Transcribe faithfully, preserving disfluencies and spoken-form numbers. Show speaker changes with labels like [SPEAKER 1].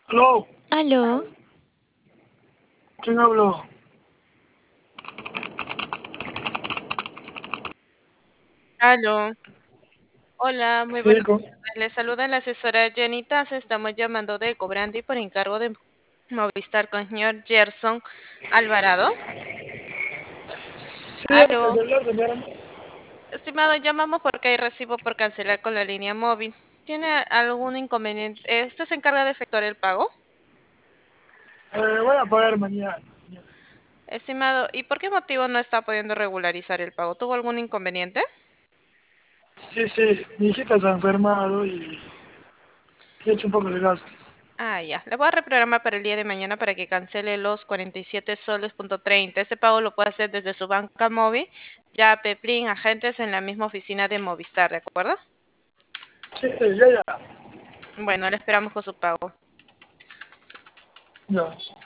[SPEAKER 1] Aló,
[SPEAKER 2] Aló,
[SPEAKER 1] ¿quién habló?
[SPEAKER 2] aló. Hola, muy
[SPEAKER 1] Sí,
[SPEAKER 2] buenas
[SPEAKER 1] con-
[SPEAKER 2] tardes. Le saluda la asesora Jenny Taz. Estamos llamando de Cobrandi por encargo de Movistar con el señor Gerson Alvarado.
[SPEAKER 1] sí, el
[SPEAKER 2] Aló.
[SPEAKER 1] celular, señora.
[SPEAKER 2] Estimado, llamamos porque hay recibo por cancelar con la línea móvil. ¿Tiene algún inconveniente? Eh, ¿Usted se encarga de efectuar el pago?
[SPEAKER 1] Eh, voy a pagar mañana.
[SPEAKER 2] Estimado, ¿y por qué motivo no está pudiendo regularizar el pago? ¿Tuvo algún inconveniente?
[SPEAKER 1] Sí, sí, mi hijita se ha enfermado y he hecho un poco de gastos.
[SPEAKER 2] Ah, ya. Le voy a reprogramar para el día de mañana para que cancele los cuarenta y siete soles punto treinta. Ese pago lo puede hacer desde su banca móvil, ya Peplin, agentes en la misma oficina de Movistar, ¿de acuerdo?
[SPEAKER 1] Sí, sí, ya, ya.
[SPEAKER 2] Bueno, le esperamos con su pago.
[SPEAKER 1] Ya.